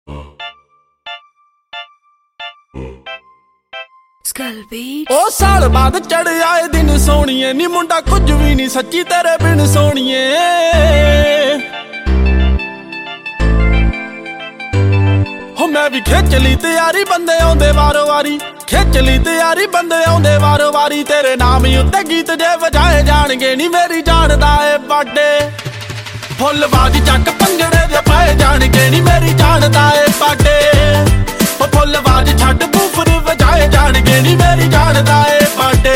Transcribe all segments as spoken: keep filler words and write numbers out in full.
ओ साल बाद चढ़ आए दिन सोनिए नी मुंडा कुछ भी नहीं सच्ची तेरे बिन सोनिए। हो मैं भी खिच ली तैयारी बंदे आउंदे वारो वारी, खिच ली तैयारी बंदे आउंदे वारो वारी। तेरे नाम ही उत्ते गीत जे वजाए जाणगे नी मेरी जान दा ए बाडे। फुल बाज चक भंगड़े जे पाए जाणगे नी मेरी जान दा ए बाडे। ओ फुल बाज छड्ड बूफर वजाए जाणगे नी मेरी जान दा ए बाडे।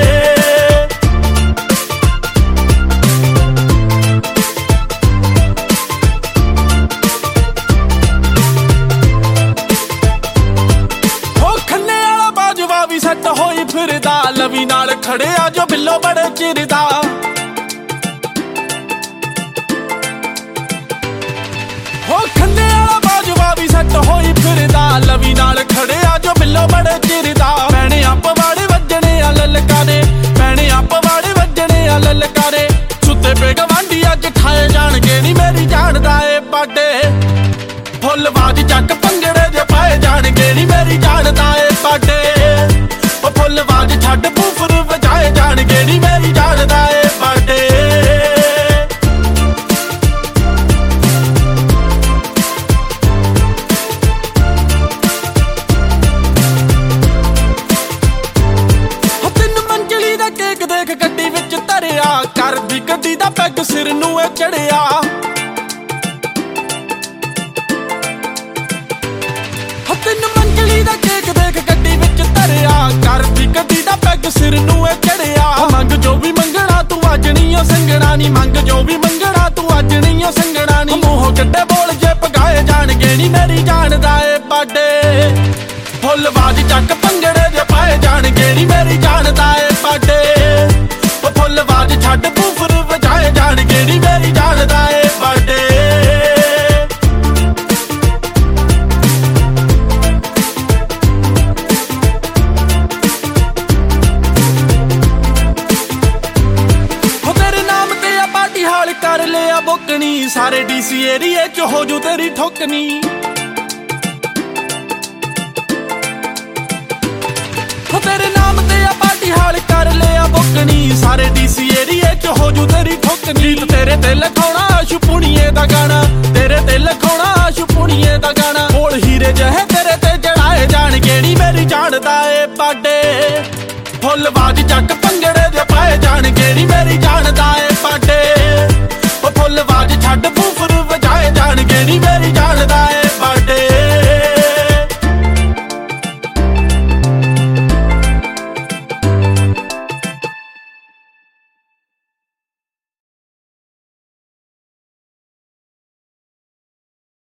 सट होई फिरदा लवी नाल खड़े आ जो बिल्लो बड़े चिरदा। हो खन्ने आला बाजवा भी सट होई फिरदा लवी नाल खड़े आ जो बिल्लो बड़े चिरदा। पैणे आप वाड़े वजने आ ललकारे, पैणे आप वाड़े वजने आ ललकारे। सुते पे गवांडी अज खाए जाणगे नी मेरी जान दा ए बाडे। फुल बाज चक भंगड़े जे पाए जाणगे नी मेरी जान दा ए बाडे। फुल बाज छड्ड बूफर वजाए जाणगे नी मेरी जान दा ए बाडे। तिन मंजली दा केक देख गड्डी विच धरिया, करदी गड्डी दा पैग सिर नूं ए चढ़िया। तिन मंजली दा केक देख गड्डी विच धरिया, करदी गड्डी दा पैग सिर नूं ए चढ़िया। मंग जो भी मंगना तू अज नहीं संगना नी, मंग जो भी मंगना तू अज नहीं संगना नी। मूंहों कड्डे बोल जे पगाए जाणगे नी मेरी जान दा ए बाडे। फुल बाज चक भंगड़े जे पाए जाणगे नी मेरी जान दा ए बाडे। ओ फुल बाज छड्ड बूफर वजाए जाणगे नी मेरी जान दा ए बाडे। कर लिया बुकनी सारे डीसी एरिए च हो जू तेरी ठोकनी। हो तेरे नाम ते आ पार्टी हाल कर लिया बुकनी सारे डीसी एरिए च हो जू तेरी ठोकनी। गीत तेरे ते लिखाउणा आशू पुणिये दा गाना, तेरे ते लिखाउणा आशू पुणिये दा गाना। कोल हीरे जहे तेरे ते जड़ाए जाणगे नी मेरी जान दा ए बाडे। फुल बाज चक भंगड़े जे पाए जाणगे नी मेरी जान दा